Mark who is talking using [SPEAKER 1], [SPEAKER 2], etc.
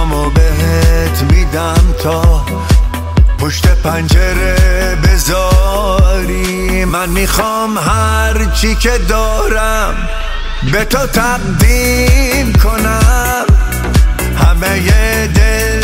[SPEAKER 1] چشامو بهت میدم تا پشت پنجره بذاری. من میخوام هر چی که دارم به تو تقدیم کنم، همه دل